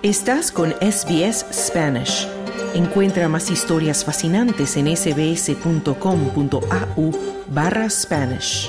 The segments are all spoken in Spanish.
Estás con SBS Spanish. Encuentra más historias fascinantes en sbs.com.au/Spanish.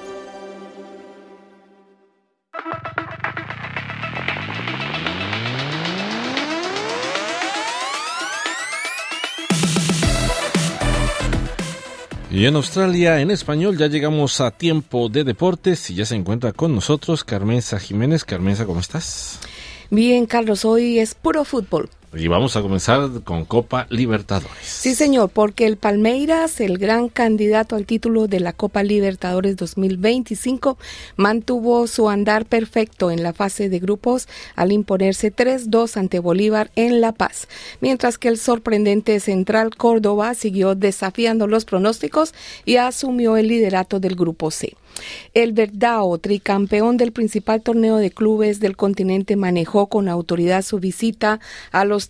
Y en Australia, en español, ya llegamos a tiempo de deportes y ya se encuentra con nosotros Carmenza Jiménez. Carmenza, ¿cómo estás? Bien, Carlos, hoy es puro fútbol. Y vamos a comenzar con Copa Libertadores. Sí, señor, porque el Palmeiras, el gran candidato al título de la Copa Libertadores 2025, mantuvo su andar perfecto en la fase de grupos al imponerse 3-2 ante Bolívar en La Paz, mientras que el sorprendente Central Córdoba siguió desafiando los pronósticos y asumió el liderato del Grupo C. El Verdão, tricampeón del principal torneo de clubes del continente, manejó con autoridad su visita a los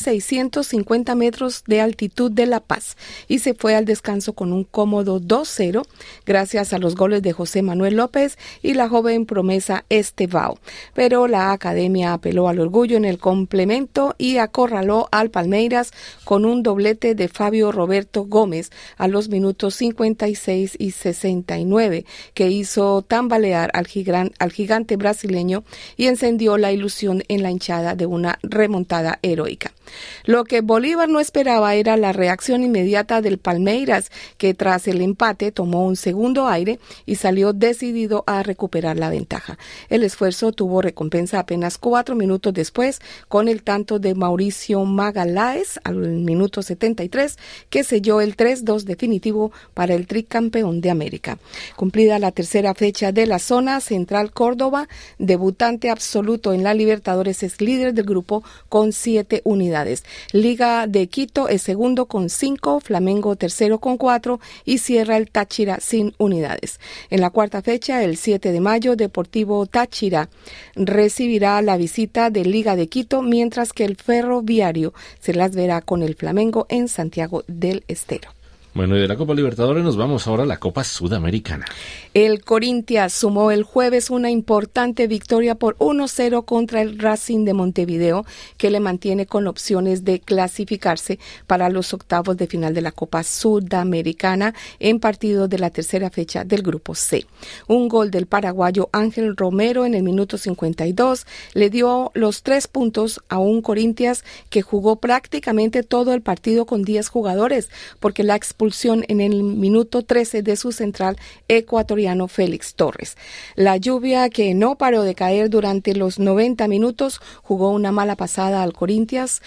3.650 metros de altitud de La Paz y se fue al descanso con un cómodo 2-0 gracias a los goles de José Manuel López y la joven promesa Estevão. Pero la academia apeló al orgullo en el complemento y acorraló al Palmeiras con un doblete de Fabio Roberto Gómez a los minutos 56 y 69, que hizo tambalear al gigante brasileño y encendió la ilusión en la hinchada de una remontada heroica. Lo que Bolívar no esperaba era la reacción inmediata del Palmeiras, que tras el empate tomó un segundo aire y salió decidido a recuperar la ventaja. El esfuerzo tuvo recompensa apenas 4 minutos después, con el tanto de Mauricio Magalhães al minuto 73, que selló el 3-2 definitivo para el tricampeón de América. Cumplida la tercera fecha de la zona, Central Córdoba, debutante absoluto en la Libertadores, es líder del grupo con 7 unidades. Liga de Quito es segundo con 5, Flamengo tercero con 4 y cierra el Táchira sin unidades. En la cuarta fecha, el 7 de mayo, Deportivo Táchira recibirá la visita de Liga de Quito, mientras que el Ferroviario se las verá con el Flamengo en Santiago del Estero. Bueno, y de la Copa Libertadores nos vamos ahora a la Copa Sudamericana. El Corinthians sumó el jueves una importante victoria por 1-0 contra el Racing de Montevideo, que le mantiene con opciones de clasificarse para los octavos de final de la Copa Sudamericana en partido de la tercera fecha del Grupo C. Un gol del paraguayo Ángel Romero en el minuto 52 le dio los 3 puntos a un Corinthians que jugó prácticamente todo el partido con 10 jugadores, porque la expulsión en el minuto 13 de su central ecuatoriano Félix Torres. La lluvia, que no paró de caer durante los 90 minutos, jugó una mala pasada al Corinthians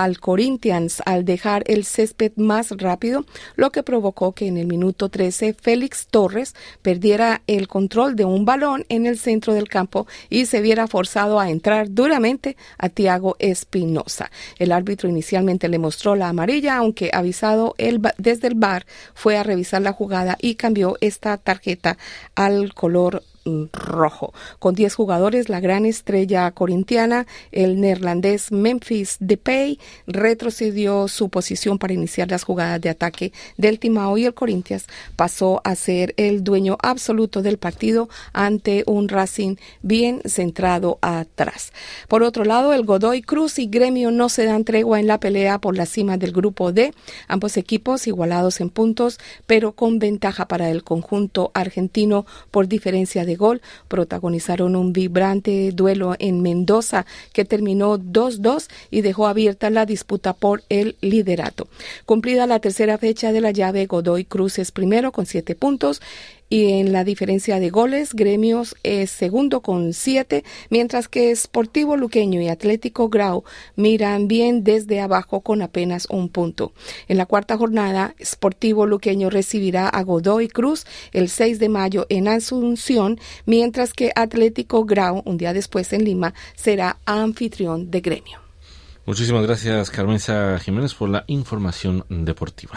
al dejar el césped más rápido, lo que provocó que en el minuto 13 Félix Torres perdiera el control de un balón en el centro del campo y se viera forzado a entrar duramente a Thiago Espinosa. El árbitro inicialmente le mostró la amarilla, aunque avisado desde el VAR fue a revisar la jugada y cambió esta tarjeta al color rojo. Con 10 jugadores, la gran estrella corintiana, el neerlandés Memphis Depay, retrocedió su posición para iniciar las jugadas de ataque del Timao y el Corinthians pasó a ser el dueño absoluto del partido ante un Racing bien centrado atrás. Por otro lado, el Godoy Cruz y Gremio no se dan tregua en la pelea por la cima del Grupo D. Ambos equipos igualados en puntos, pero con ventaja para el conjunto argentino por diferencia de gol, protagonizaron un vibrante duelo en Mendoza que terminó 2-2 y dejó abierta la disputa por el liderato. Cumplida la tercera fecha de la llave, Godoy Cruz es primero con 7 puntos y en la diferencia de goles, Gremios es segundo con 7, mientras que Sportivo Luqueño y Atlético Grau miran bien desde abajo con apenas 1 punto. En la cuarta jornada, Sportivo Luqueño recibirá a Godoy Cruz el 6 de mayo en Asunción, mientras que Atlético Grau, un día después en Lima, será anfitrión de Gremio. Muchísimas gracias, Carmenza Jiménez, por la información deportiva.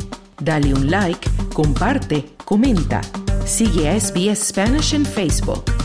Dale un like, comparte, comenta. Sigue a SBS Spanish en Facebook.